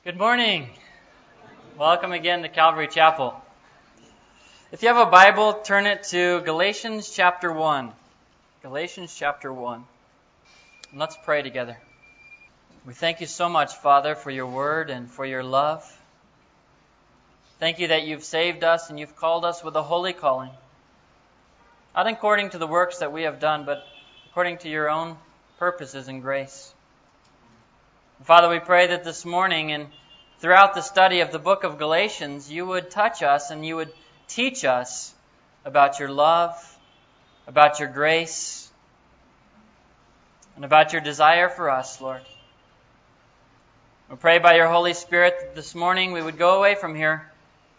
Good morning. Welcome again to Calvary Chapel. If you have a Bible, turn it to Galatians chapter 1. Galatians chapter 1. And let's pray together. We thank you so much, Father, for your word and for your love. Thank you that you've saved us and you've called us with a holy calling. Not according to the works that we have done, but according to your own purposes and grace. Father, we pray that this morning and throughout the study of the book of Galatians, you would touch us and you would teach us about your love, about your grace, and about your desire for us, Lord. We pray by your Holy Spirit that this morning we would go away from here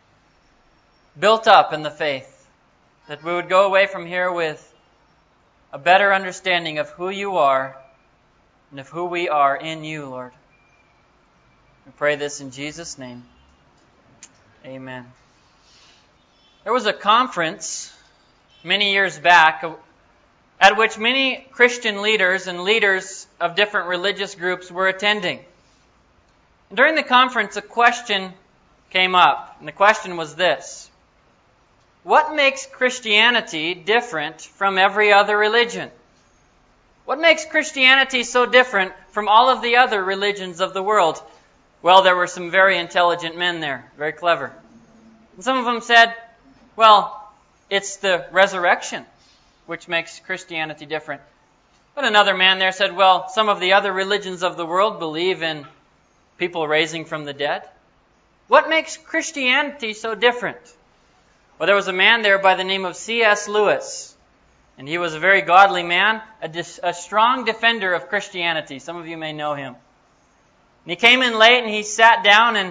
built up in the faith, that we would go away from here with a better understanding of who you are and of who we are in you, Lord. We pray this in Jesus' name. Amen. There was a conference many years back at which many Christian leaders and leaders of different religious groups were attending. During the conference, a question came up, and the question was this: what makes Christianity different from every other religion? What makes Christianity so different from all of the other religions of the world? Well, there were some very intelligent men there, very clever. And some of them said, well, it's the resurrection which makes Christianity different. But another man there said, well, some of the other religions of the world believe in people raising from the dead. What makes Christianity so different? Well, there was a man there by the name of C.S. Lewis. And he was a very godly man, a strong defender of Christianity. Some of you may know him. And he came in late and he sat down and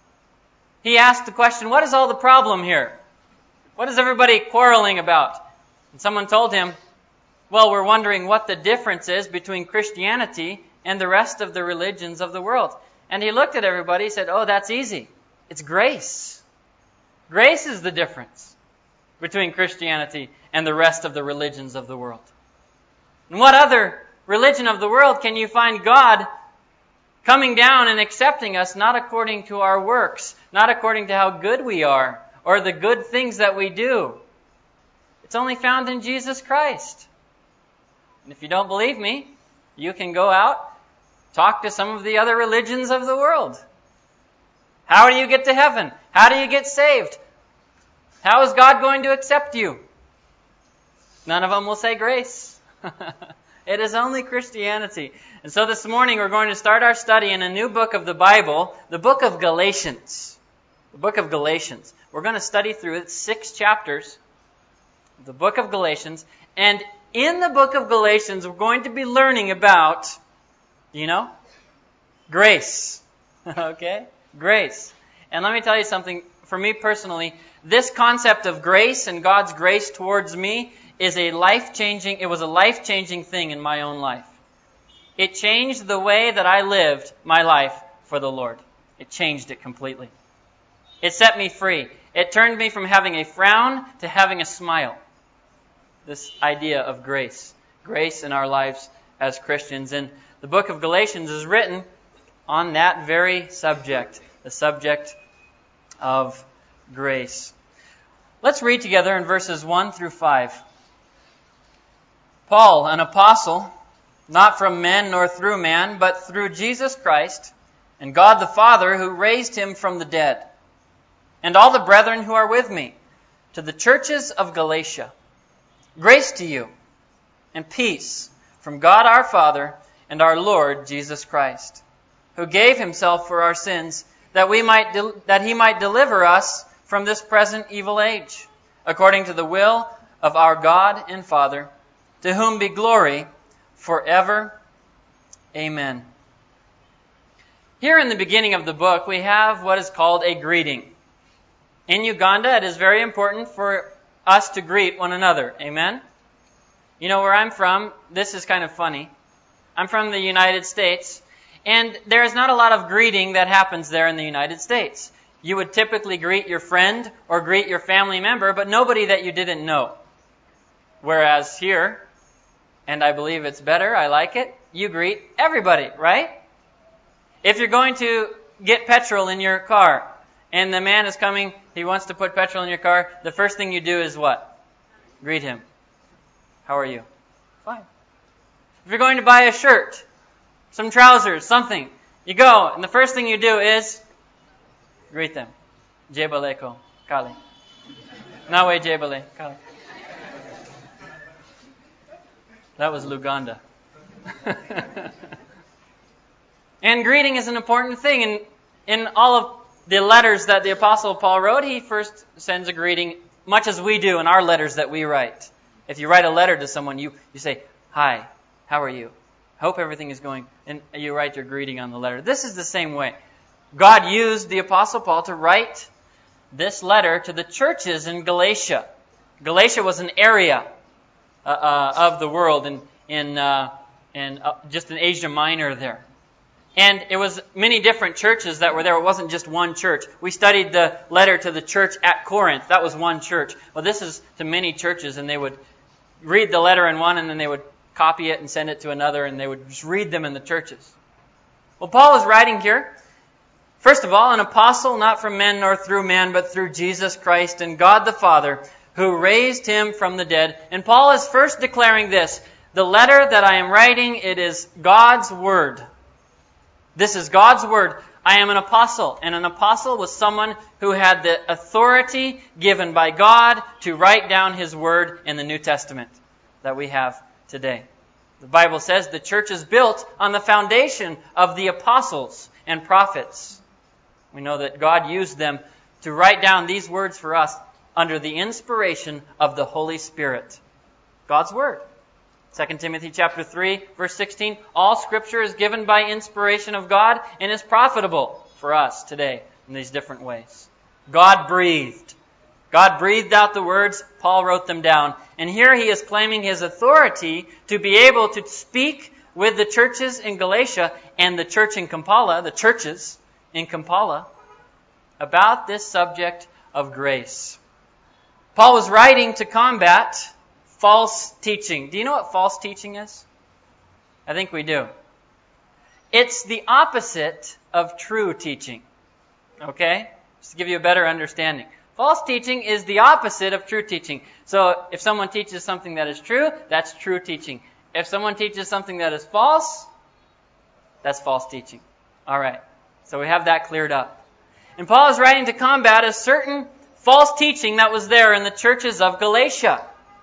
he asked the question, what is all the problem here? What is everybody quarreling about? And someone told him, well, we're wondering what the difference is between Christianity and the rest of the religions of the world. And he looked at everybody and said, oh, that's easy. It's grace. Grace is the difference between Christianity and the rest of the religions of the world. In what other religion of the world can you find God coming down and accepting us not according to our works, not according to how good we are, or the good things that we do? It's only found in Jesus Christ. And if you don't believe me, you can go out, talk to some of the other religions of the world. How do you get to heaven? How do you get saved? How is God going to accept you? None of them will say grace. It is only Christianity. And so this morning we're going to start our study in a new book of the Bible, the book of Galatians. The book of Galatians. We're going to study through it, 6 chapters, the book of Galatians. And in the book of Galatians, we're going to be learning about, grace. Okay? Grace. And let me tell you something, for me personally, this concept of grace and God's grace towards me was a life-changing thing in my own life. It changed the way that I lived my life for the Lord. It changed it completely. It set me free. It turned me from having a frown to having a smile. This idea of grace. Grace in our lives as Christians. And the book of Galatians is written on that very subject. The subject of grace. Let's read together in verses 1 through 5. Paul, an apostle, not from men nor through man, but through Jesus Christ and God the Father who raised him from the dead, and all the brethren who are with me, to the churches of Galatia. Grace to you and peace from God our Father and our Lord Jesus Christ, who gave himself for our sins, that he might deliver us from this present evil age, according to the will of our God and Father, to whom be glory forever. Amen. Here in the beginning of the book, we have what is called a greeting. In Uganda, it is very important for us to greet one another. Amen? You know, where I'm from, this is kind of funny. I'm from the United States, and there is not a lot of greeting that happens there in the United States. You would typically greet your friend or greet your family member, but nobody that you didn't know. Whereas here, and I believe it's better, I like it, you greet everybody, right? If you're going to get petrol in your car, and the man is coming, he wants to put petrol in your car, the first thing you do is what? Greet him. How are you? Fine. If you're going to buy a shirt, some trousers, something, you go, and the first thing you do is greet them. Jebaleko, Kali. Nawe Jebale, Kali. That was Luganda. And greeting is an important thing. And in all of the letters that the Apostle Paul wrote, he first sends a greeting, much as we do in our letters that we write. If you write a letter to someone, you say, "Hi, how are you? Hope everything is going," and you write your greeting on the letter. This is the same way. God used the Apostle Paul to write this letter to the churches in Galatia. Galatia was an area of the world in just in Asia Minor there. And it was many different churches that were there. It wasn't just one church. We studied the letter to the church at Corinth. That was one church. Well, this is to many churches, and they would read the letter in one, and then they would copy it and send it to another, and they would just read them in the churches. Well, Paul is writing here, first of all, an apostle, not from men nor through man, but through Jesus Christ and God the Father, who raised him from the dead. And Paul is first declaring this: the letter that I am writing, it is God's word. This is God's word. I am an apostle, and an apostle was someone who had the authority given by God to write down his word in the New Testament that we have today. The Bible says the church is built on the foundation of the apostles and prophets. We know that God used them to write down these words for us under the inspiration of the Holy Spirit. God's word. 2 Timothy chapter 3, verse 16, all Scripture is given by inspiration of God and is profitable for us today in these different ways. God breathed. God breathed out the words. Paul wrote them down. And here he is claiming his authority to be able to speak with the churches in Galatia and the church in Kampala, the churches in Kampala, about this subject of grace. Paul was writing to combat false teaching. Do you know what false teaching is? I think we do. It's the opposite of true teaching. Okay? Just to give you a better understanding. False teaching is the opposite of true teaching. So if someone teaches something that is true, that's true teaching. If someone teaches something that is false, that's false teaching. All right. So we have that cleared up. And Paul is writing to combat a certain false teaching that was there in the churches of Galatia.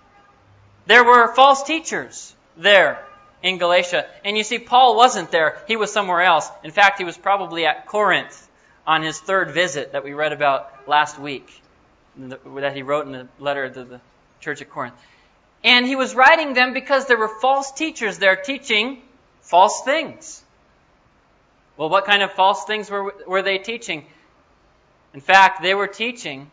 There were false teachers there in Galatia. And you see, Paul wasn't there. He was somewhere else. In fact, he was probably at Corinth on his third visit that we read about last week, that he wrote in the letter to the church at Corinth. And he was writing them because there were false teachers there teaching false things. Well, what kind of false things were they teaching? In fact, they were teaching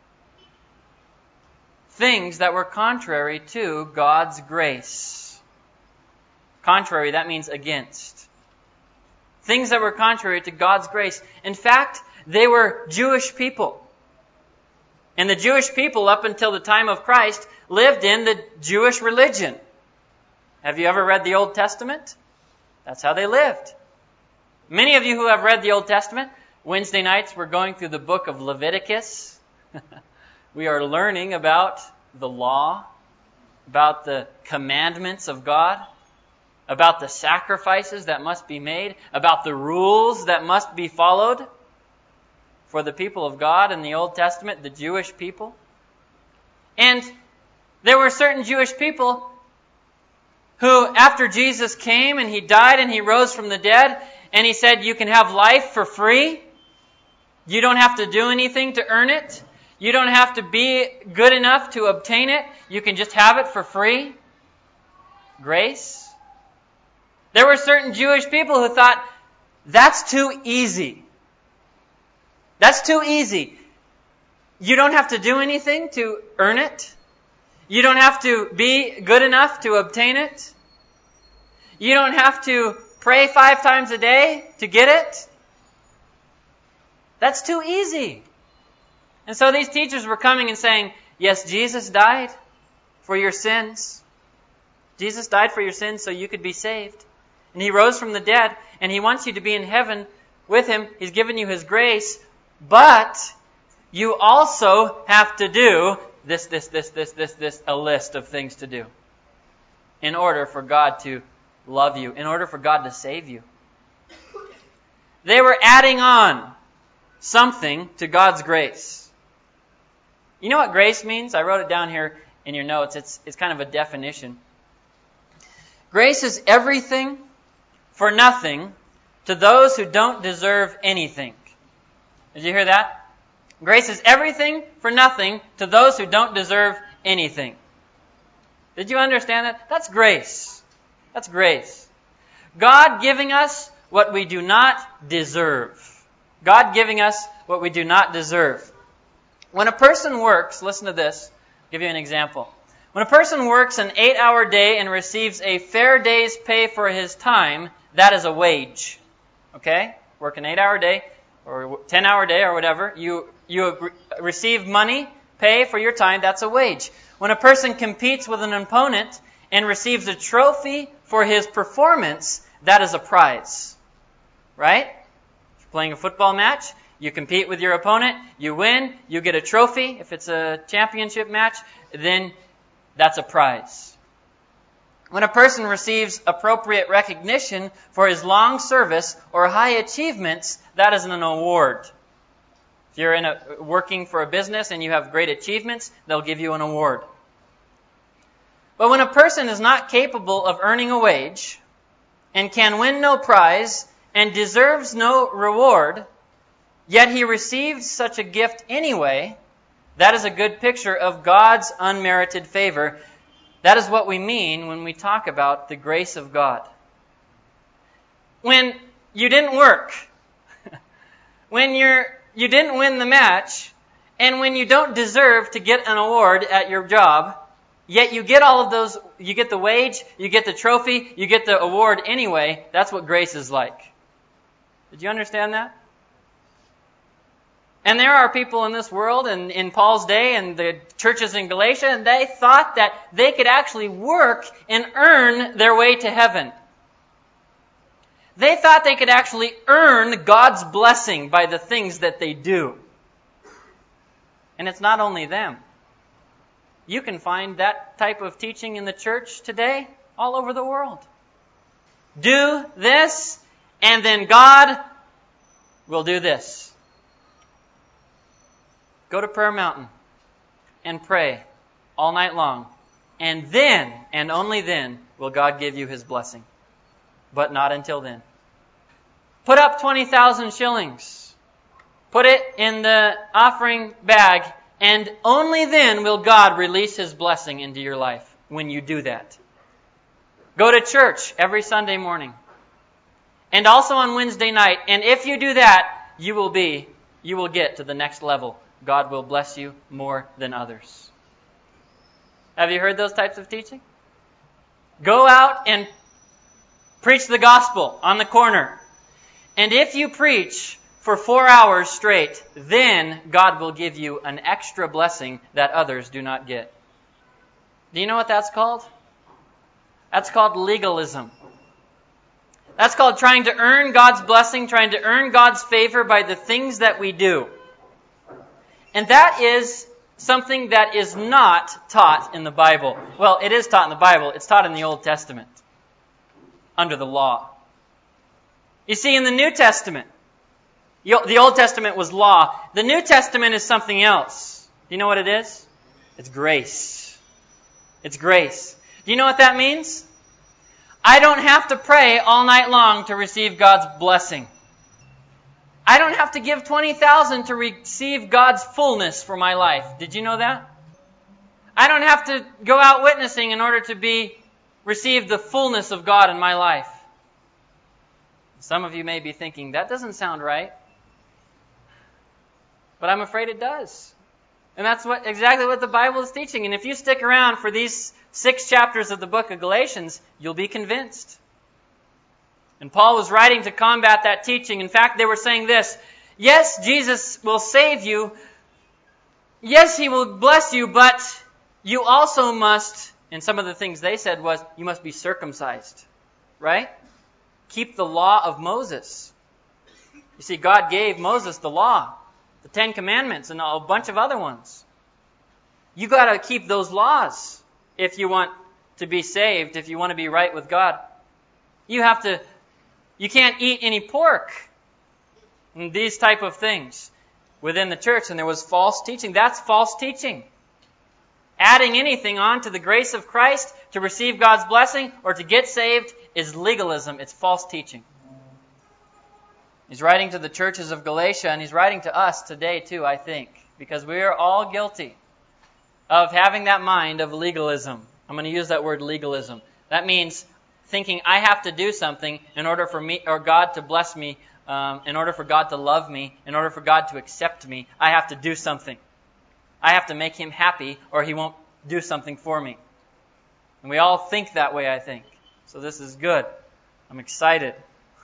things that were contrary to God's grace. Contrary, that means against. Things that were contrary to God's grace. In fact, they were Jewish people. And the Jewish people, up until the time of Christ, lived in the Jewish religion. Have you ever read the Old Testament? That's how they lived. Many of you who have read the Old Testament, Wednesday nights we're going through the book of Leviticus. We are learning about the law, about the commandments of God, about the sacrifices that must be made, about the rules that must be followed for the people of God in the Old Testament, the Jewish people. And there were certain Jewish people who, after Jesus came and He died and He rose from the dead, and He said, you can have life for free. You don't have to do anything to earn it. You don't have to be good enough to obtain it. You can just have it for free. Grace. There were certain Jewish people who thought, that's too easy. That's too easy. You don't have to do anything to earn it. You don't have to be good enough to obtain it. You don't have to pray 5 times a day to get it. That's too easy. And so these teachers were coming and saying, yes, Jesus died for your sins. Jesus died for your sins so you could be saved. And He rose from the dead, and He wants you to be in heaven with Him. He's given you His grace. But you also have to do this, a list of things to do in order for God to love you, in order for God to save you. They were adding on something to God's grace. You know what grace means? I wrote it down here in your notes. It's kind of a definition. Grace is everything for nothing to those who don't deserve anything. Did you hear that? Grace is everything for nothing to those who don't deserve anything. Did you understand that? That's grace. That's grace. God giving us what we do not deserve. God giving us what we do not deserve. When a person works, listen to this, I'll give you an example. When a person works an 8-hour day and receives a fair day's pay for his time, that is a wage. Okay? Work an 8-hour day or 10-hour day or whatever. You receive money, pay for your time, that's a wage. When a person competes with an opponent and receives a trophy for his performance, that is a prize. Right? If you're playing a football match, you compete with your opponent, you win, you get a trophy. If it's a championship match, then that's a prize. When a person receives appropriate recognition for his long service or high achievements, that is an award. If you're working for a business and you have great achievements, they'll give you an award. But when a person is not capable of earning a wage and can win no prize and deserves no reward, yet he receives such a gift anyway, that is a good picture of God's unmerited favor. That is what we mean when we talk about the grace of God. When you didn't work, when you didn't win the match, and when you don't deserve to get an award at your job, yet you get all of those, you get the wage, you get the trophy, you get the award anyway, that's what grace is like. Did you understand that? And there are people in this world and in Paul's day and the churches in Galatia, and they thought that they could actually work and earn their way to heaven. They thought they could actually earn God's blessing by the things that they do. And it's not only them. You can find that type of teaching in the church today all over the world. Do this, and then God will do this. Go to Prayer Mountain and pray all night long. And then, and only then, will God give you His blessing. But not until then. Put up 20,000 shillings. Put it in the offering bag, and only then will God release His blessing into your life when you do that. Go to church every Sunday morning. And also on Wednesday night. And if you do that, you will get to the next level. God will bless you more than others. Have you heard those types of teaching? Go out and preach the gospel on the corner. And if you preach for 4 hours straight, then God will give you an extra blessing that others do not get. Do you know what that's called? That's called legalism. That's called trying to earn God's blessing, trying to earn God's favor by the things that we do. And that is something that is not taught in the Bible. Well, it is taught in the Bible. It's taught in the Old Testament, under the law. You see, in the New Testament, the Old Testament was law. The New Testament is something else. Do you know what it is? It's grace. It's grace. Do you know what that means? I don't have to pray all night long to receive God's blessing. I don't have to give 20,000 to receive God's fullness for my life. Did you know that? I don't have to go out witnessing in order to receive the fullness of God in my life. Some of you may be thinking, that doesn't sound right. But I'm afraid it does. And that's exactly what the Bible is teaching. And if you stick around for these 6 chapters of the book of Galatians, you'll be convinced. And Paul was writing to combat that teaching. In fact, they were saying this: yes, Jesus will save you. Yes, He will bless you, but you also must, and some of the things they said was, you must be circumcised. Right? Keep the law of Moses. You see, God gave Moses the law, the 10 Commandments, and a bunch of other ones. You got to keep those laws if you want to be saved, if you want to be right with God. You can't eat any pork and these type of things within the church. And there was false teaching. That's false teaching. Adding anything on to the grace of Christ to receive God's blessing or to get saved is legalism. It's false teaching. He's writing to the churches of Galatia, and he's writing to us today too, I think, because we are all guilty of having that mind of legalism. I'm going to use that word legalism. That means thinking I have to do something in order for me or God to bless me, in order for God to love me, in order for God to accept me. I have to do something. I have to make Him happy or He won't do something for me. And we all think that way, I think. So this is good. I'm excited.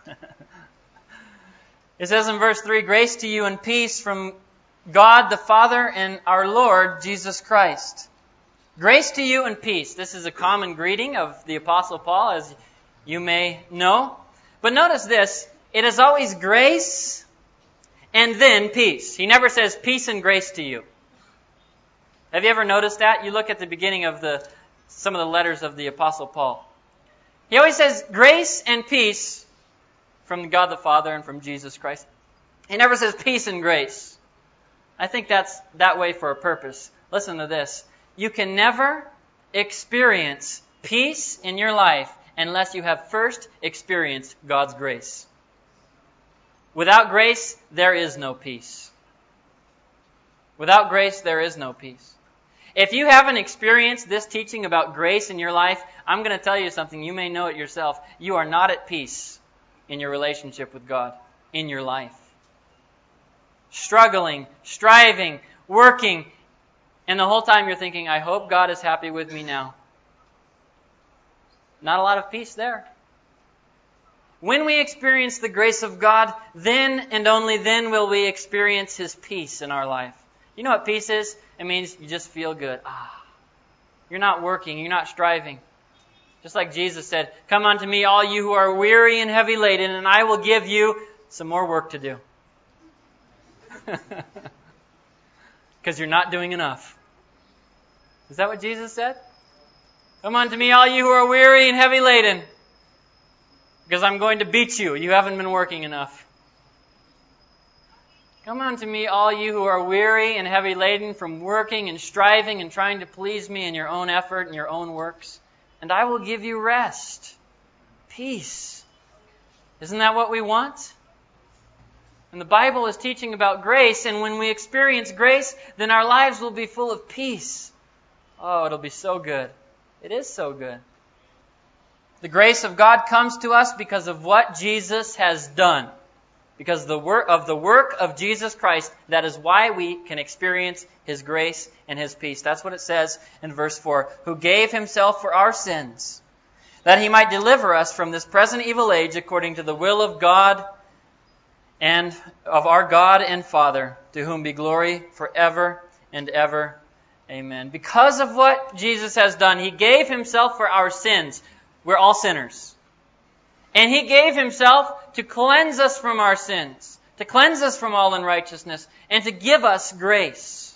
It says in verse 3, grace to you and peace from God the Father and our Lord Jesus Christ. Grace to you and peace. This is a common greeting of the Apostle Paul, as you may know. But notice this, it is always grace and then peace. He never says peace and grace to you. Have you ever noticed that? You look at the beginning of some of the letters of the Apostle Paul. He always says grace and peace from God the Father and from Jesus Christ. He never says peace and grace. I think that's that way for a purpose. Listen to this. You can never experience peace in your life unless you have first experienced God's grace. Without grace, there is no peace. Without grace, there is no peace. If you haven't experienced this teaching about grace in your life, I'm going to tell you something. You may know it yourself. You are not at peace in your relationship with God, in your life. Struggling, striving, working, and the whole time you're thinking, I hope God is happy with me now. Not a lot of peace there. When we experience the grace of God, then and only then will we experience His peace in our life. You know what peace is? It means you just feel good. You're not working, you're not striving. Just like Jesus said, come unto me, all you who are weary and heavy laden, and I will give you some more work to do. Because you're not doing enough. Is that what Jesus said? Come unto me, all you who are weary and heavy laden, because I'm going to beat you. You haven't been working enough. Come unto me, all you who are weary and heavy laden from working and striving and trying to please me in your own effort and your own works, and I will give you rest, peace. Isn't that what we want? And the Bible is teaching about grace, and when we experience grace, then our lives will be full of peace. Oh, it'll be so good. It is so good. The grace of God comes to us because of what Jesus has done. Because of the work of Jesus Christ, that is why we can experience His grace and His peace. That's what it says in verse 4. Who gave Himself for our sins, that He might deliver us from this present evil age according to the will of God and of our God and Father, to whom be glory forever and ever. Amen. Because of what Jesus has done, He gave Himself for our sins. We're all sinners. And He gave Himself to cleanse us from our sins, to cleanse us from all unrighteousness, and to give us grace.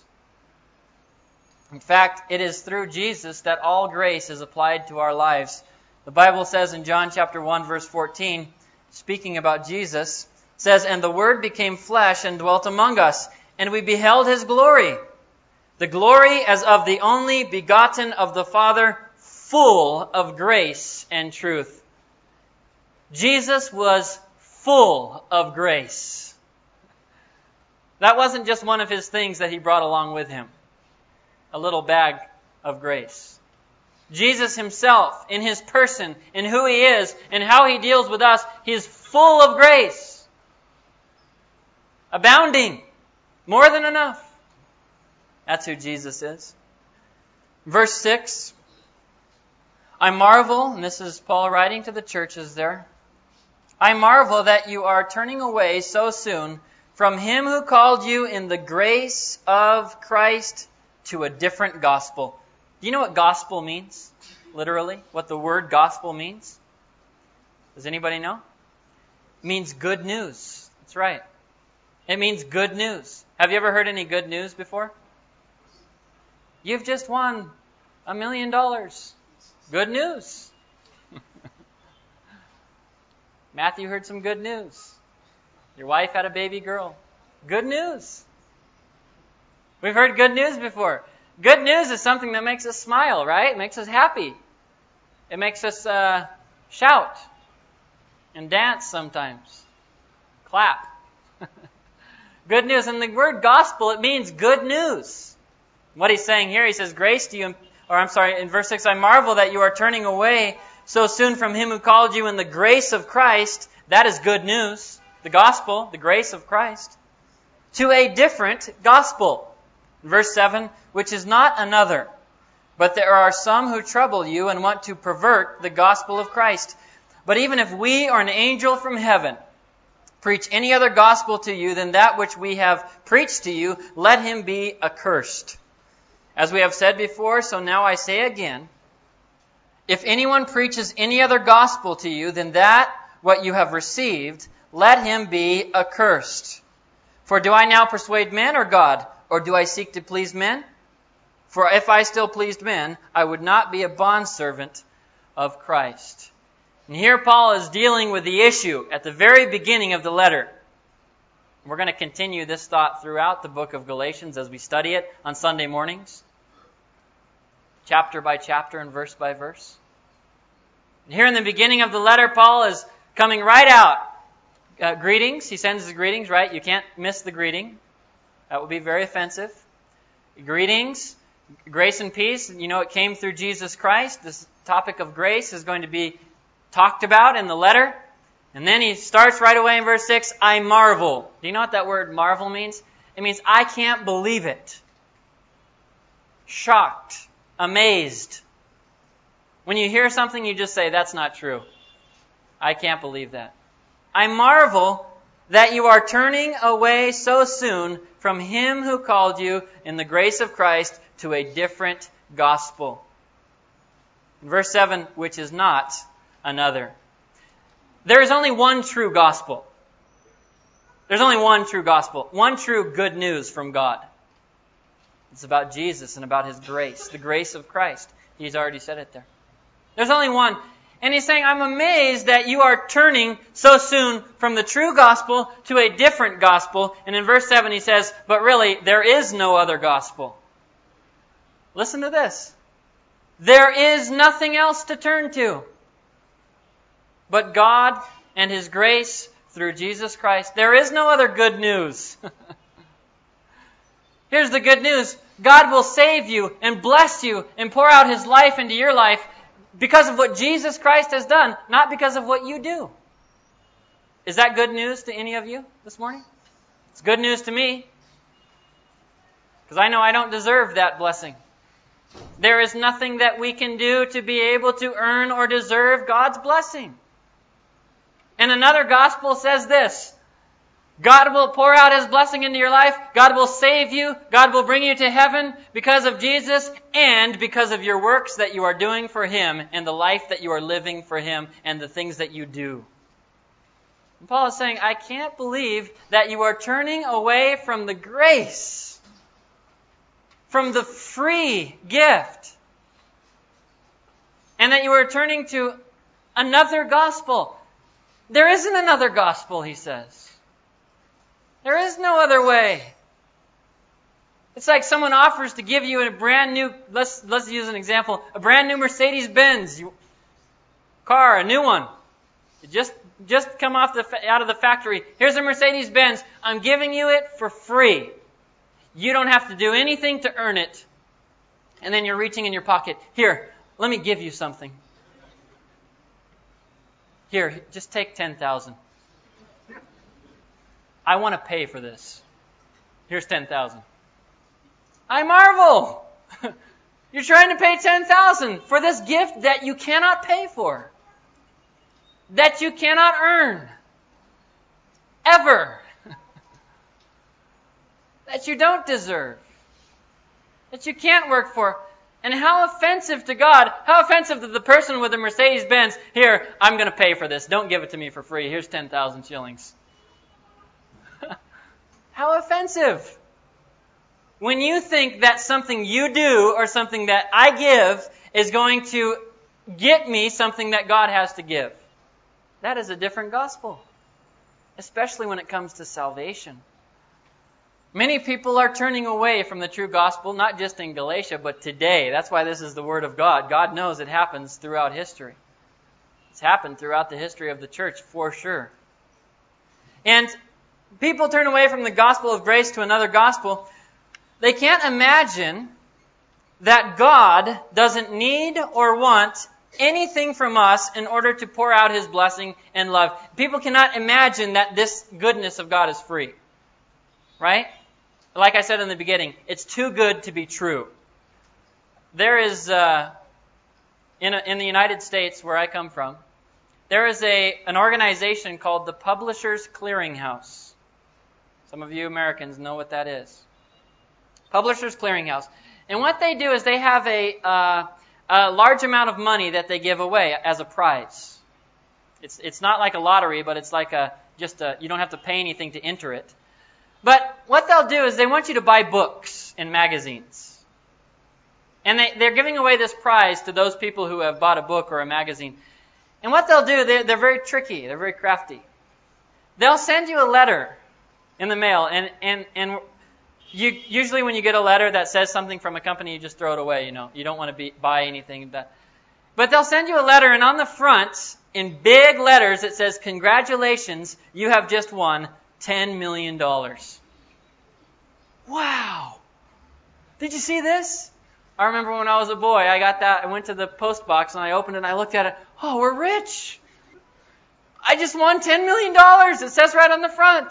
In fact, it is through Jesus that all grace is applied to our lives. The Bible says in John chapter 1, verse 14, speaking about Jesus, says, and the Word became flesh and dwelt among us, and we beheld His glory. The glory as of the only begotten of the Father, full of grace and truth. Jesus was full of grace. That wasn't just one of His things that He brought along with Him. A little bag of grace. Jesus Himself, in His person, in who He is, and how He deals with us, He is full of grace. Abounding. More than enough. That's who Jesus is. Verse 6. I marvel, and this is Paul writing to the churches there, I marvel that you are turning away so soon from Him who called you in the grace of Christ to a different gospel. Do you know what gospel means? Literally, what the word gospel means? Does anybody know? It means good news. That's right. It means good news. Have you ever heard any good news before? You've just won $1 million. Good news. Matthew heard some good news. Your wife had a baby girl. Good news. We've heard good news before. Good news is something that makes us smile, right? It makes us happy. It makes us shout and dance sometimes. Clap. Good news. And the word gospel, it means good news. What he's saying here, he says, in verse 6, I marvel that you are turning away so soon from him who called you in the grace of Christ. That is good news. The gospel, the grace of Christ. To a different gospel. Verse 7, which is not another. But there are some who trouble you and want to pervert the gospel of Christ. But even if we or an angel from heaven preach any other gospel to you than that which we have preached to you, let him be accursed. As we have said before, so now I say again, if anyone preaches any other gospel to you than that what you have received, let him be accursed. For do I now persuade men or God, or do I seek to please men? For if I still pleased men, I would not be a bondservant of Christ. And here Paul is dealing with the issue at the very beginning of the letter. We're going to continue this thought throughout the book of Galatians as we study it on Sunday mornings, chapter by chapter and verse by verse. And here in the beginning of the letter, Paul is coming right out. Greetings. He sends his greetings, right? You can't miss the greeting. That would be very offensive. Greetings, grace and peace. You know, it came through Jesus Christ. This topic of grace is going to be talked about in the letter. And then he starts right away in verse 6, I marvel. Do you know what that word marvel means? It means I can't believe it. Shocked. Amazed. When you hear something, you just say, that's not true. I can't believe that. I marvel that you are turning away so soon from him who called you in the grace of Christ to a different gospel. Verse 7, which is not another. There is only one true gospel. There's only one true gospel. One true good news from God. It's about Jesus and about his grace. The grace of Christ. He's already said it there. There's only one. And he's saying, I'm amazed that you are turning so soon from the true gospel to a different gospel. And in verse 7 he says, but really, there is no other gospel. Listen to this. There is nothing else to turn to but God and his grace through Jesus Christ. There is no other good news. Here's the good news. God will save you and bless you and pour out his life into your life because of what Jesus Christ has done, not because of what you do. Is that good news to any of you this morning? It's good news to me, because I know I don't deserve that blessing. There is nothing that we can do to be able to earn or deserve God's blessing. And another gospel says this: God will pour out his blessing into your life. God will save you. God will bring you to heaven because of Jesus and because of your works that you are doing for him and the life that you are living for him and the things that you do. And Paul is saying, I can't believe that you are turning away from the grace, from the free gift, and that you are turning to another gospel. There isn't another gospel, he says. There is no other way. It's like someone offers to give you a brand new, let's use an example, a brand new Mercedes-Benz car, a new one. It just come out of the factory. Here's a Mercedes-Benz. I'm giving you it for free. You don't have to do anything to earn it. And then you're reaching in your pocket. Here, let me give you something. Here, just take $10,000. I want to pay for this. Here's $10,000. I marvel. You're trying to pay $10,000 for this gift that you cannot pay for. That you cannot earn. Ever. That you don't deserve. That you can't work for. And how offensive to God, how offensive to the person with the Mercedes-Benz. Here, I'm going to pay for this. Don't give it to me for free. Here's 10,000 shillings. How offensive. When you think that something you do or something that I give is going to get me something that God has to give. That is a different gospel, especially when it comes to salvation. Many people are turning away from the true gospel, not just in Galatia, but today. That's why this is the Word of God. God knows it happens throughout history. It's happened throughout the history of the church, for sure. And people turn away from the gospel of grace to another gospel. They can't imagine that God doesn't need or want anything from us in order to pour out His blessing and love. People cannot imagine that this goodness of God is free. Right? Like I said in the beginning, it's too good to be true. There is, in the United States, where I come from, there is an organization called the Publishers Clearinghouse. Some of you Americans know what that is. Publishers Clearinghouse. And what they do is they have a large amount of money that they give away as a prize. It's not like a lottery, but it's like you don't have to pay anything to enter it. But what they'll do is they want you to buy books and magazines. And they're giving away this prize to those people who have bought a book or a magazine. And what they'll do, they're very tricky, they're very crafty. They'll send you a letter in the mail, and you usually when you get a letter that says something from a company, you just throw it away, You don't want to buy anything. But they'll send you a letter, and on the front, in big letters, it says, "Congratulations, you have just won $10 million. Wow! Did you see this? I remember when I was a boy, I got that. I went to the post box and I opened it and I looked at it. Oh, we're rich! I just won $10 million. It says right on the front.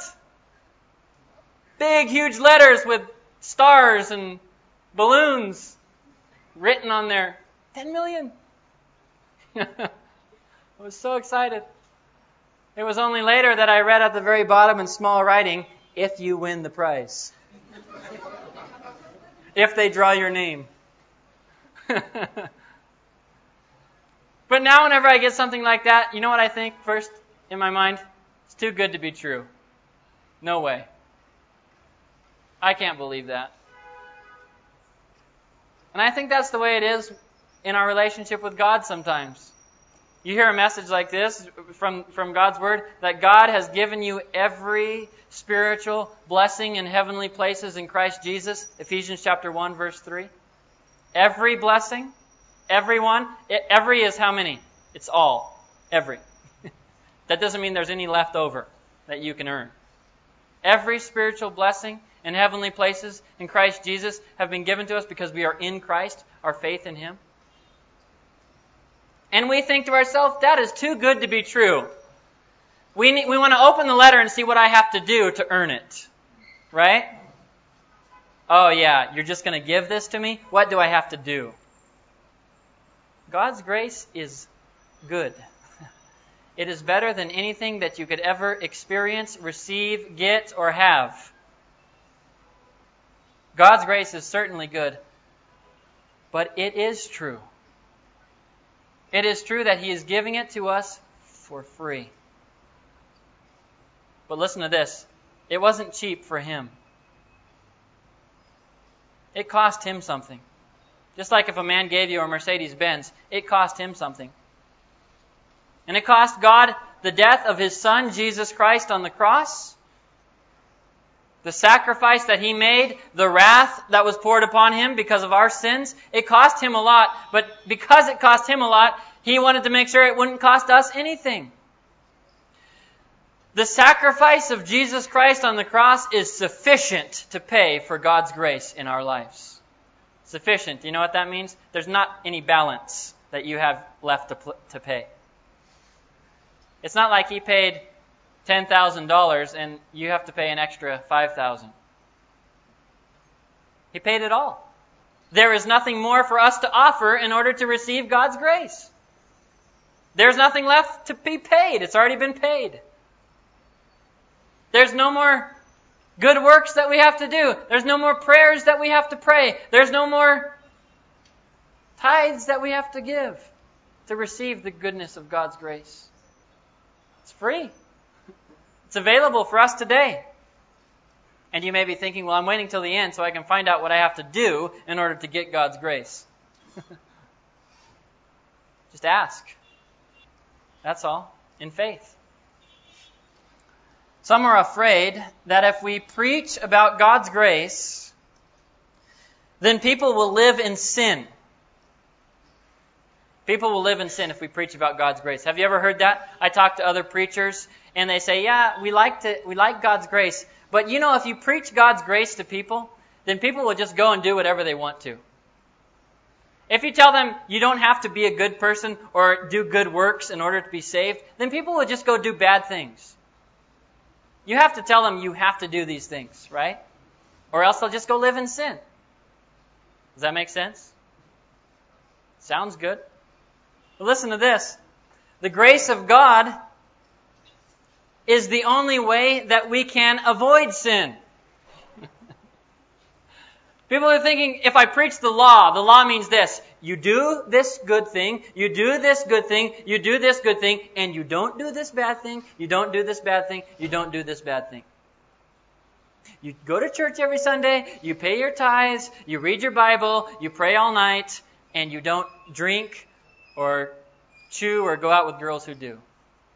Big, huge letters with stars and balloons written on there. 10 million. I was so excited. It was only later that I read at the very bottom in small writing, "If you win the prize." If they draw your name. But now whenever I get something like that, you know what I think first in my mind? It's too good to be true. No way. I can't believe that. And I think that's the way it is in our relationship with God sometimes. You hear a message like this from God's Word, that God has given you every spiritual blessing in heavenly places in Christ Jesus. Ephesians chapter 1, verse 3. Every blessing, every one. Every is how many? It's all. Every. That doesn't mean there's any left over that you can earn. Every spiritual blessing in heavenly places in Christ Jesus have been given to us because we are in Christ, our faith in Him. And we think to ourselves, that is too good to be true. We want to open the letter and see what I have to do to earn it. Right? Oh yeah, you're just going to give this to me? What do I have to do? God's grace is good. It is better than anything that you could ever experience, receive, get, or have. God's grace is certainly good. But it is true. It is true that He is giving it to us for free. But listen to this. It wasn't cheap for Him. It cost Him something. Just like if a man gave you a Mercedes-Benz, it cost him something. And it cost God the death of His Son, Jesus Christ, on the cross. The sacrifice that He made, the wrath that was poured upon Him because of our sins, it cost Him a lot. But because it cost Him a lot, He wanted to make sure it wouldn't cost us anything. The sacrifice of Jesus Christ on the cross is sufficient to pay for God's grace in our lives. Sufficient. Do you know what that means? There's not any balance that you have left to pay. It's not like He paid $10,000 and you have to pay an extra $5,000. He paid it all. There is nothing more for us to offer in order to receive God's grace. There's nothing left to be paid. It's already been paid. There's no more good works that we have to do. There's no more prayers that we have to pray. There's no more tithes that we have to give to receive the goodness of God's grace. It's free. It's available for us today. And you may be thinking, well, I'm waiting till the end so I can find out what I have to do in order to get God's grace. Just ask. That's all, in faith. Some are afraid that if we preach about God's grace, then people will live in sin. People will live in sin if we preach about God's grace. Have you ever heard that? I talk to other preachers, and they say, yeah, we like God's grace, but you know, if you preach God's grace to people, then people will just go and do whatever they want to. If you tell them you don't have to be a good person or do good works in order to be saved, then people will just go do bad things. You have to tell them you have to do these things, right? Or else they'll just go live in sin. Does that make sense? Sounds good. But listen to this. The grace of God is the only way that we can avoid sin. People are thinking, if I preach the law means this. You do this good thing, you do this good thing, you do this good thing, and you don't do this bad thing, you don't do this bad thing, you don't do this bad thing. You go to church every Sunday, you pay your tithes, you read your Bible, you pray all night, and you don't drink or chew or go out with girls who do.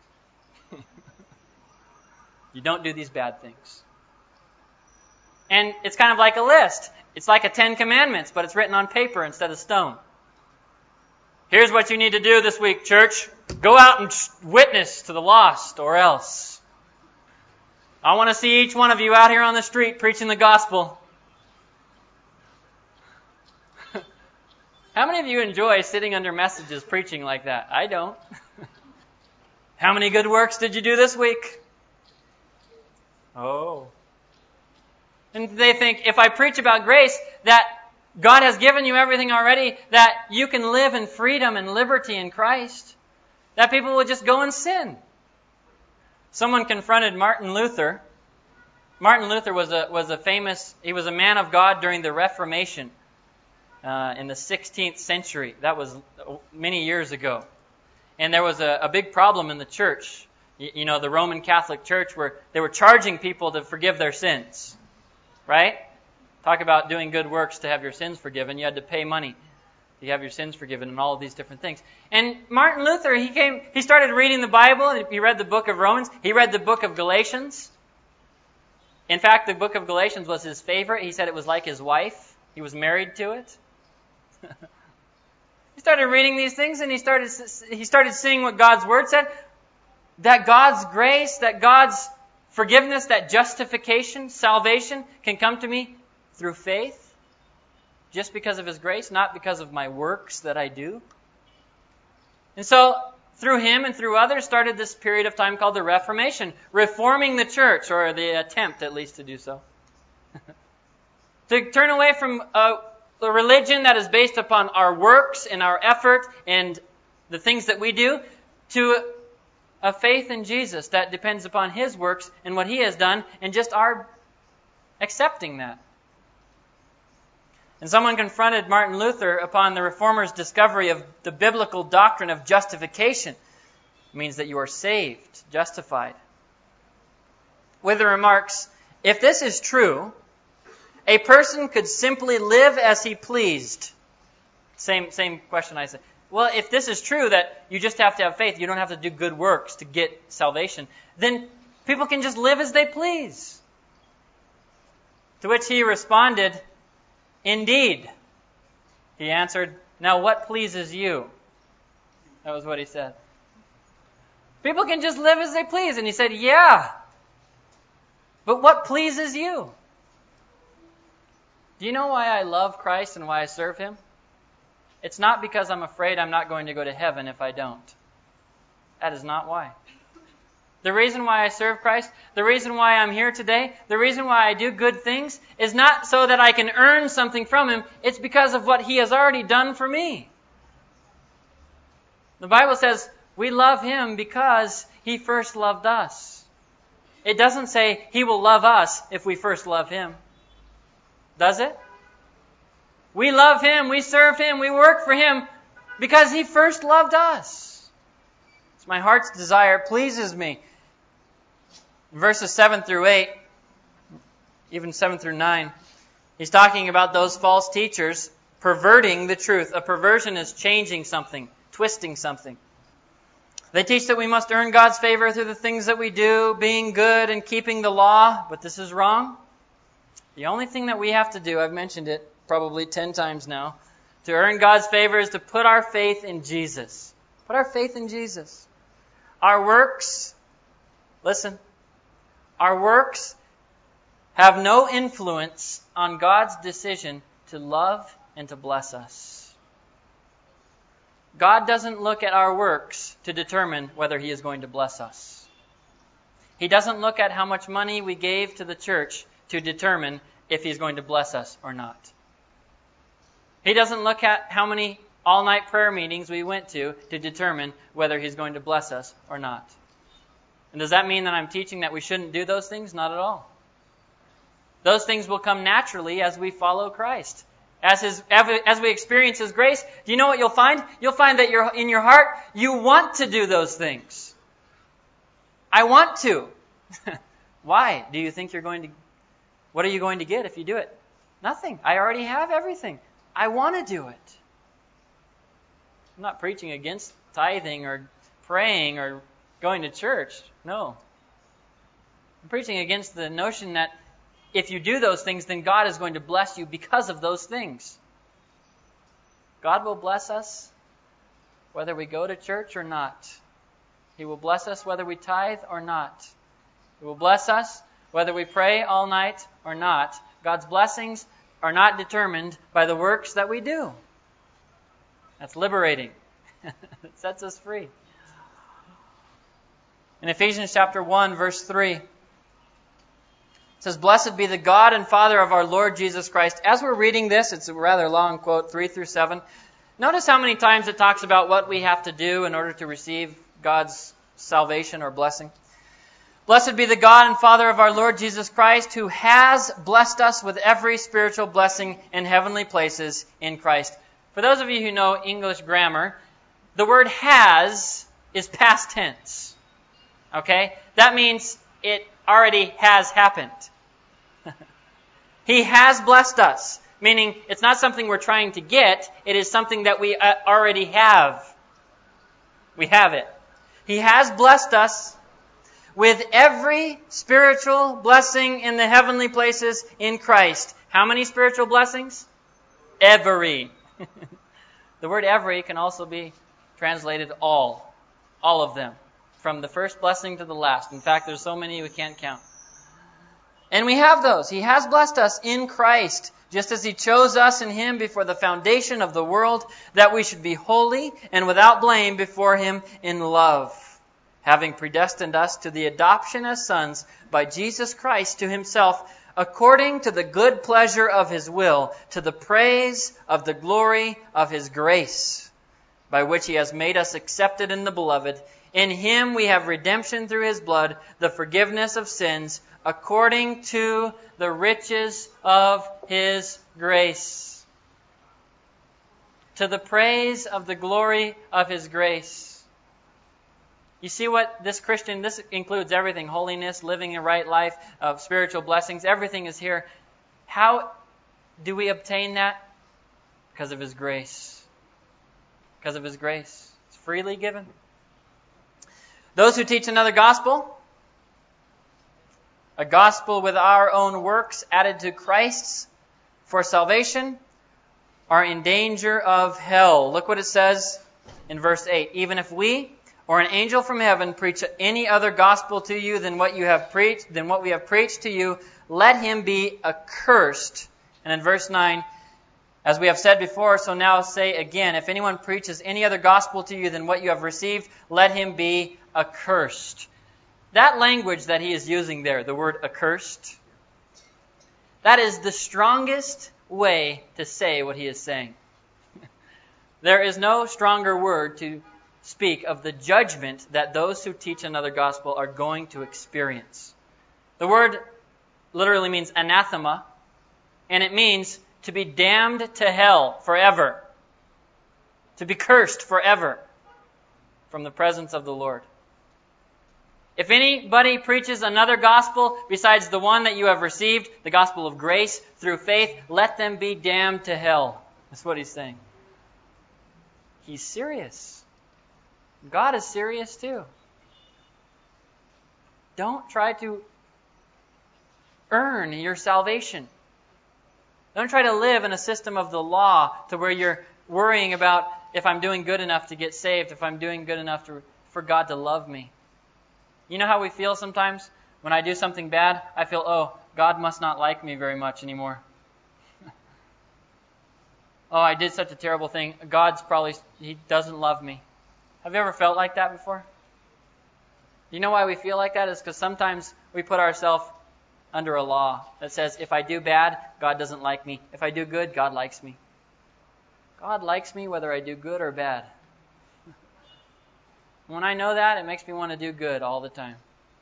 You don't do these bad things. And it's kind of like a list. It's like a 10 Commandments, but it's written on paper instead of stone. Here's what you need to do this week, church. Go out and witness to the lost, or else. I want to see each one of you out here on the street preaching the gospel. How many of you enjoy sitting under messages preaching like that? I don't. How many good works did you do this week? Oh. And they think, if I preach about grace, that God has given you everything already, that you can live in freedom and liberty in Christ, that people will just go and sin. Someone confronted Martin Luther. Martin Luther was a man of God during the Reformation in the 16th century. That was many years ago. And there was a big problem in the church. You know, the Roman Catholic Church, where they were charging people to forgive their sins. Right? Talk about doing good works to have your sins forgiven. You had to pay money to have your sins forgiven and all of these different things. And Martin Luther, he started reading the Bible, and he read the book of Romans. He read the book of Galatians. In fact, the book of Galatians was his favorite. He said it was like his wife. He was married to it. He started reading these things, and he started seeing what God's Word said. That God's grace, that God's forgiveness, that justification, salvation can come to me through faith, just because of His grace, not because of my works that I do. And so, through him and through others, started this period of time called the Reformation, reforming the church, or the attempt at least to do so. To turn away from a religion that is based upon our works and our effort and the things that we do, to a faith in Jesus that depends upon His works and what He has done, and just our accepting that. And someone confronted Martin Luther upon the Reformers' discovery of the biblical doctrine of justification. It means that you are saved, justified. With the remarks, if this is true, a person could simply live as he pleased. Same question I said. Well, if this is true, that you just have to have faith, you don't have to do good works to get salvation, then people can just live as they please. To which he responded, indeed. He answered, now what pleases you? That was what he said. People can just live as they please. And he said, yeah. But what pleases you? Do you know why I love Christ and why I serve Him? It's not because I'm afraid I'm not going to go to heaven if I don't. That is not why. The reason why I serve Christ, the reason why I'm here today, the reason why I do good things is not so that I can earn something from Him. It's because of what He has already done for me. The Bible says we love Him because He first loved us. It doesn't say He will love us if we first love Him. Does it? We love Him, we serve Him, we work for Him because He first loved us. It's my heart's desire, it pleases me. Verses 7 through 8, even 7 through 9, he's talking about those false teachers perverting the truth. A perversion is changing something, twisting something. They teach that we must earn God's favor through the things that we do, being good and keeping the law, but this is wrong. The only thing that we have to do, I've mentioned it probably 10 times now, to earn God's favor is to put our faith in Jesus. Put our faith in Jesus. Our works, listen, our works have no influence on God's decision to love and to bless us. God doesn't look at our works to determine whether He is going to bless us. He doesn't look at how much money we gave to the church to determine if He's going to bless us or not. He doesn't look at how many all-night prayer meetings we went to determine whether He's going to bless us or not. And does that mean that I'm teaching that we shouldn't do those things? Not at all. Those things will come naturally as we follow Christ. As we experience His grace, do you know what you'll find? You'll find that in your heart, you want to do those things. I want to. Why? Do you think what are you going to get if you do it? Nothing. I already have everything. I want to do it. I'm not preaching against tithing or praying or going to church. No. I'm preaching against the notion that if you do those things, then God is going to bless you because of those things. God will bless us whether we go to church or not. He will bless us whether we tithe or not. He will bless us whether we pray all night or not. God's blessings are not determined by the works that we do. That's liberating. It sets us free. In Ephesians chapter 1, verse 3, it says, "Blessed be the God and Father of our Lord Jesus Christ." As we're reading this, it's a rather long quote, 3 through 7. Notice how many times it talks about what we have to do in order to receive God's salvation or blessing. "Blessed be the God and Father of our Lord Jesus Christ, who has blessed us with every spiritual blessing in heavenly places in Christ." For those of you who know English grammar, the word has is past tense. Okay? That means it already has happened. He has blessed us, meaning it's not something we're trying to get, it is something that we already have. We have it. He has blessed us with every spiritual blessing in the heavenly places in Christ. How many spiritual blessings? Every. The word every can also be translated all. All of them. From the first blessing to the last. In fact, there's so many we can't count. And we have those. He has blessed us in Christ, just as He chose us in Him before the foundation of the world, that we should be holy and without blame before Him in love, having predestined us to the adoption as sons by Jesus Christ to Himself, according to the good pleasure of His will, to the praise of the glory of His grace, by which He has made us accepted in the Beloved. In Him we have redemption through His blood, the forgiveness of sins, according to the riches of His grace. To the praise of the glory of His grace. You see what this includes everything. Holiness, living a right life, spiritual blessings. Everything is here. How do we obtain that? Because of His grace. Because of His grace. It's freely given. Those who teach another gospel, a gospel with our own works added to Christ's for salvation, are in danger of hell. Look what it says in verse 8. "Even if we or an angel from heaven preach any other gospel to you than what we have preached to you, let him be accursed." And in verse 9, "As we have said before, so now say again, if anyone preaches any other gospel to you than what you have received, let him be accursed." That language that he is using there, the word accursed, that is the strongest way to say what he is saying. There is no stronger word to speak of the judgment that those who teach another gospel are going to experience. The word literally means anathema, and it means to be damned to hell forever, to be cursed forever from the presence of the Lord. If anybody preaches another gospel besides the one that you have received, the gospel of grace through faith, let them be damned to hell. That's what he's saying. He's serious. God is serious too. Don't try to earn your salvation. Don't try to live in a system of the law to where you're worrying about if I'm doing good enough to get saved, if I'm doing good enough for God to love me. You know how we feel sometimes? When I do something bad, I feel, oh, God must not like me very much anymore. Oh, I did such a terrible thing. He doesn't love me. Have you ever felt like that before? You know why we feel like that? It's because sometimes we put ourselves under a law that says, if I do bad, God doesn't like me. If I do good, God likes me. God likes me whether I do good or bad. When I know that, it makes me want to do good all the time.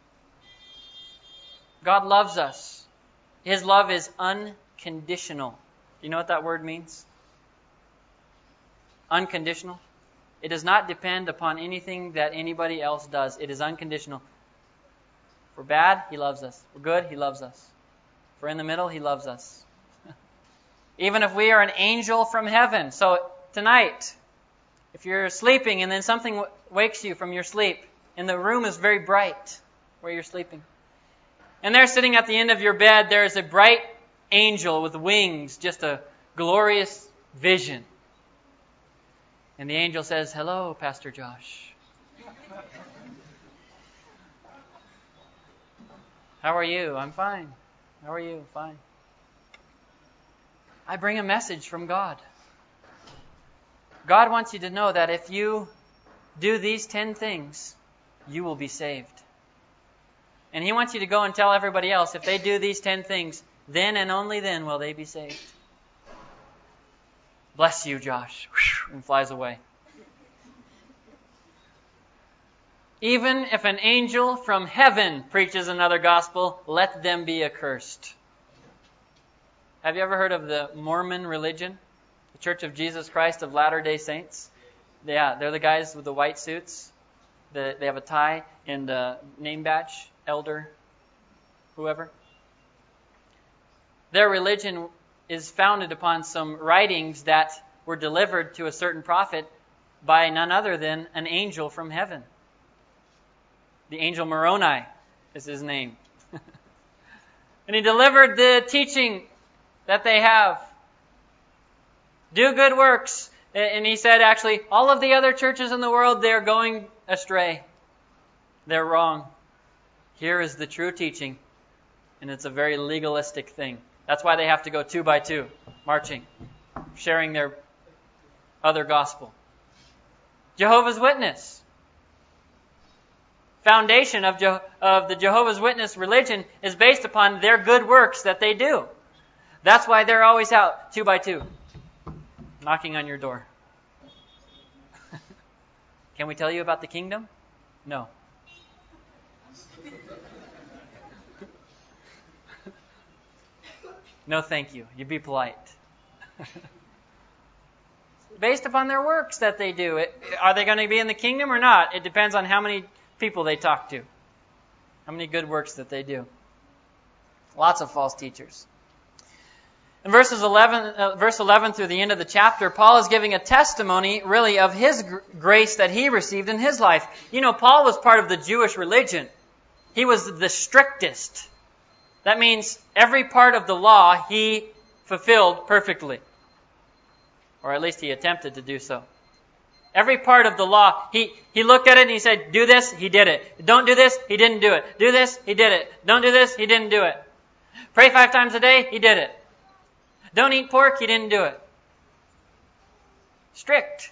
God loves us. His love is unconditional. Do you know what that word means? Unconditional. It does not depend upon anything that anybody else does. It is unconditional. If we're bad, He loves us. If we're good, He loves us. If we're in the middle, He loves us. Even if we are an angel from heaven. So tonight, if you're sleeping and then something wakes you from your sleep, and the room is very bright where you're sleeping, and there sitting at the end of your bed, there is a bright angel with wings, just a glorious vision. And the angel says, "Hello, Pastor Josh. How are you?" "I'm fine." "How are you?" "Fine." I bring a message from God. God wants you to know that if you do these 10 things, you will be saved. And He wants you to go and tell everybody else, if they do these 10 things, then and only then will they be saved. "Bless you, Josh," and flies away. Even if an angel from heaven preaches another gospel, let them be accursed. Have you ever heard of the Mormon religion? The Church of Jesus Christ of Latter-day Saints? Yeah, they're the guys with the white suits. They have a tie and a name badge, elder, whoever. Their religion is founded upon some writings that were delivered to a certain prophet by none other than an angel from heaven. The angel Moroni is his name. And he delivered the teaching that they have. Do good works. And he said, actually, all of the other churches in the world, they're going astray. They're wrong. Here is the true teaching. And it's a very legalistic thing. That's why they have to go 2 by 2, marching, sharing their other gospel. Jehovah's Witness. Foundation of the Jehovah's Witness religion is based upon their good works that they do. That's why they're always out 2 by 2, knocking on your door. Can we tell you about the kingdom? No. No, thank you. You be polite. Based upon their works that they do. Are they going to be in the kingdom or not? It depends on how many people they talk to. How many good works that they do. Lots of false teachers. In verse 11 through the end of the chapter, Paul is giving a testimony, really, of his grace that he received in his life. You know, Paul was part of the Jewish religion. He was the strictest. That means every part of the law he fulfilled perfectly. Or at least he attempted to do so. Every part of the law, he looked at it and he said, do this, he did it. Don't do this, he didn't do it. Do this, he did it. Don't do this, he didn't do it. Pray 5 times a day, he did it. Don't eat pork, he didn't do it. Strict.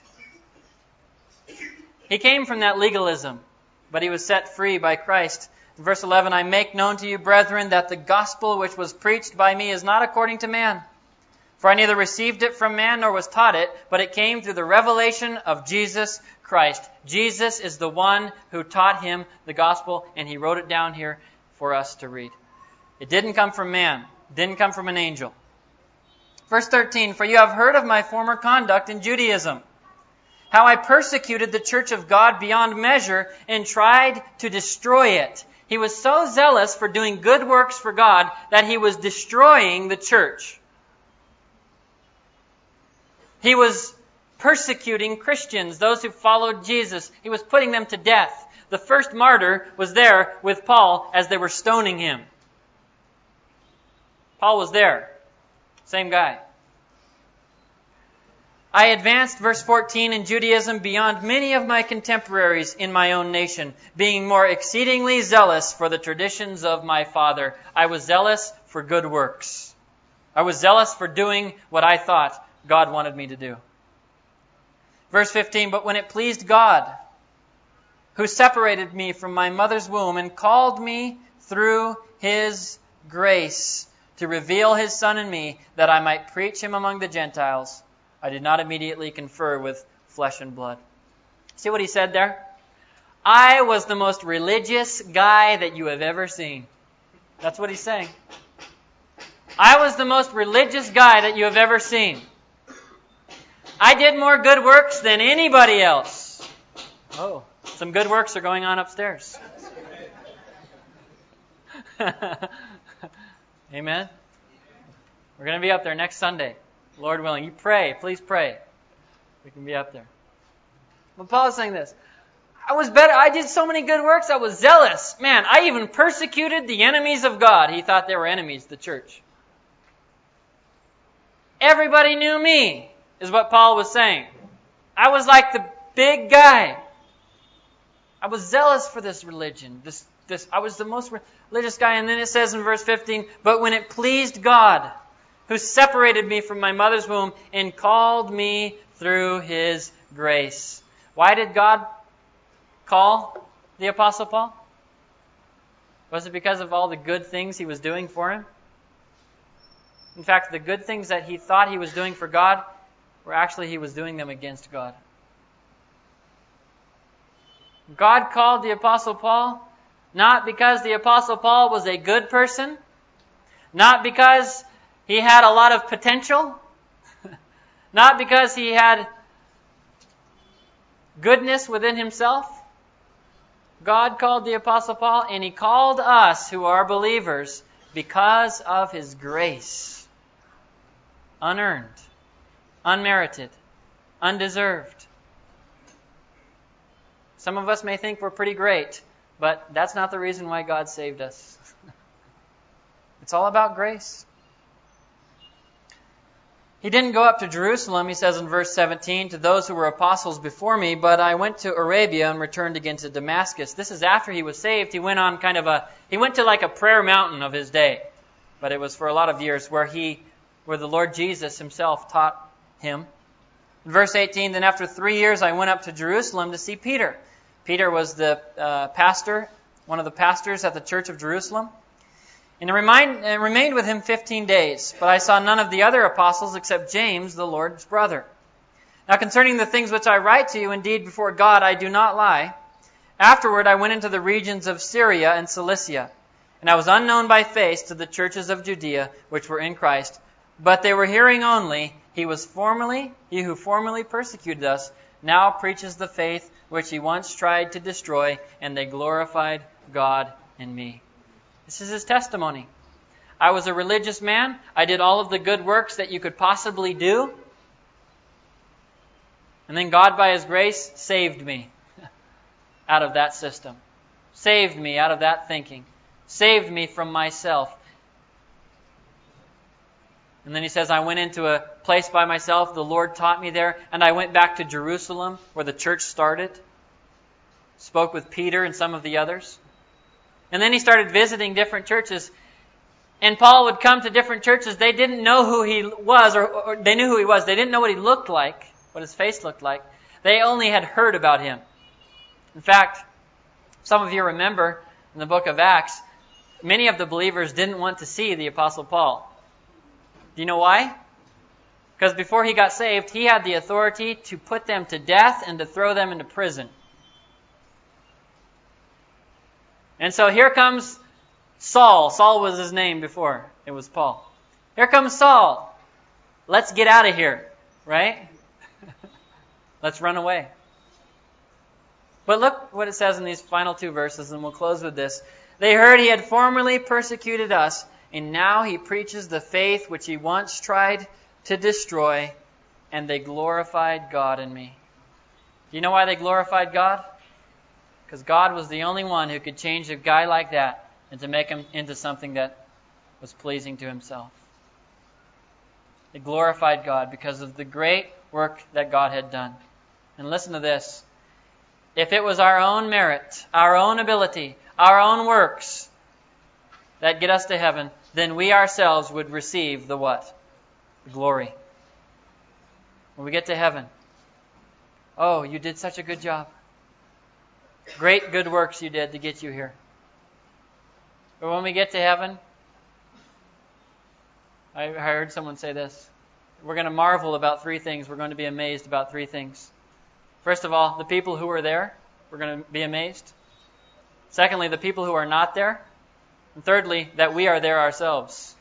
He came from that legalism, but he was set free by Christ. In verse 11, I make known to you, brethren, that the gospel which was preached by me is not according to man. For I neither received it from man nor was taught it, but it came through the revelation of Jesus Christ. Jesus is the one who taught him the gospel, and he wrote it down here for us to read. It didn't come from man. It didn't come from an angel. Verse 13, for you have heard of my former conduct in Judaism, how I persecuted the church of God beyond measure and tried to destroy it. He was so zealous for doing good works for God that he was destroying the church. He was persecuting Christians, those who followed Jesus. He was putting them to death. The first martyr was there with Paul as they were stoning him. Paul was there. Same guy. I advanced, verse 14, in Judaism beyond many of my contemporaries in my own nation, being more exceedingly zealous for the traditions of my father. I was zealous for good works. I was zealous for doing what I thought God wanted me to do. Verse 15, but when it pleased God, who separated me from my mother's womb and called me through His grace to reveal His Son in me, that I might preach Him among the Gentiles, I did not immediately confer with flesh and blood. See what he said there? I was the most religious guy that you have ever seen. That's what he's saying. I was the most religious guy that you have ever seen. I did more good works than anybody else. Oh, some good works are going on upstairs. Amen. We're going to be up there next Sunday. Lord willing. You pray. Please pray. We can be up there. But Paul is saying this. I was better. I did so many good works. I was zealous. Man, I even persecuted the enemies of God. He thought they were enemies, the church. Everybody knew me, is what Paul was saying. I was like the big guy. I was zealous for this religion. I was the most religious guy. And then it says in verse 15, but when it pleased God, who separated me from my mother's womb and called me through His grace. Why did God call the Apostle Paul? Was it because of all the good things he was doing for Him? In fact, the good things that he thought he was doing for God were actually he was doing them against God. God called the Apostle Paul not because the Apostle Paul was a good person, not because he had a lot of potential, not because he had goodness within himself. God called the Apostle Paul, and He called us who are believers because of His grace. Unearned, unmerited, undeserved. Some of us may think we're pretty great, but that's not the reason why God saved us. It's all about grace. He didn't go up to Jerusalem, he says in verse 17, to those who were apostles before me, but I went to Arabia and returned again to Damascus. This is after he was saved. He went on he went to like a prayer mountain of his day. But it was for a lot of years where the Lord Jesus Himself taught him. In verse 18, then after 3 years I went up to Jerusalem to see Peter. Peter was the pastor, one of the pastors at the church of Jerusalem. And I remained with him 15 days, but I saw none of the other apostles except James, the Lord's brother. Now concerning the things which I write to you, indeed before God I do not lie. Afterward I went into the regions of Syria and Cilicia, and I was unknown by face to the churches of Judea which were in Christ, but they were hearing only, he who formerly persecuted us, now preaches the faith which he once tried to destroy, and they glorified God in me. This is his testimony. I was a religious man. I did all of the good works that you could possibly do. And then God, by His grace, saved me out of that system. Saved me out of that thinking. Saved me from myself. And then he says, I went into a place by myself. The Lord taught me there. And I went back to Jerusalem, where the church started. Spoke with Peter and some of the others. And then he started visiting different churches. And Paul would come to different churches. They didn't know who he was, or they knew who he was. They didn't know what he looked like, what his face looked like. They only had heard about him. In fact, some of you remember in the book of Acts, many of the believers didn't want to see the Apostle Paul. Do you know why? Because before he got saved, he had the authority to put them to death and to throw them into prison. And so here comes Saul. Saul was his name before it was Paul. Here comes Saul. Let's get out of here, right? Let's run away. But look what it says in these final 2 verses, and we'll close with this. They heard he had formerly persecuted us, and now he preaches the faith which he once tried to destroy, and they glorified God in me. Do you know why they glorified God? Because God was the only one who could change a guy like that and to make him into something that was pleasing to himself. They glorified God because of the great work that God had done. And listen to this. If it was our own merit, our own ability, our own works that get us to heaven, then we ourselves would receive the what? The glory. When we get to heaven, oh, you did such a good job. Great good works you did to get you here. But when we get to heaven, I heard someone say this. We're going to marvel about 3 things. We're going to be amazed about 3 things. First of all, the people who are there, we're going to be amazed. Secondly, the people who are not there. And thirdly, that we are there ourselves.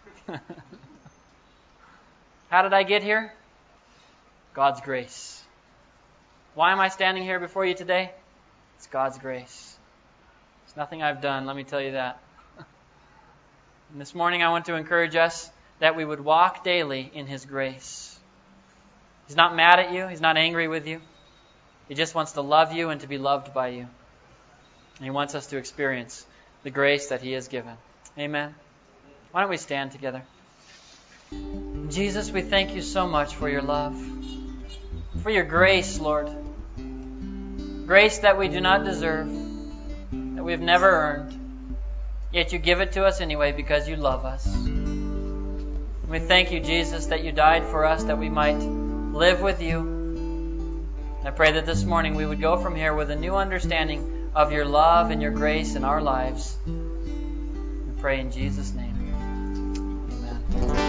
How did I get here? God's grace. Why am I standing here before you today? It's God's grace. It's nothing I've done, let me tell you that. And this morning I want to encourage us that we would walk daily in His grace. He's not mad at you. He's not angry with you. He just wants to love you and to be loved by you. And He wants us to experience the grace that He has given. Amen. Why don't we stand together? Jesus, we thank you so much for your love, for your grace, Lord. Grace that we do not deserve, that we've never earned. Yet you give it to us anyway because you love us. We thank you, Jesus, that you died for us, that we might live with you. I pray that this morning we would go from here with a new understanding of your love and your grace in our lives. We pray in Jesus' name. Amen.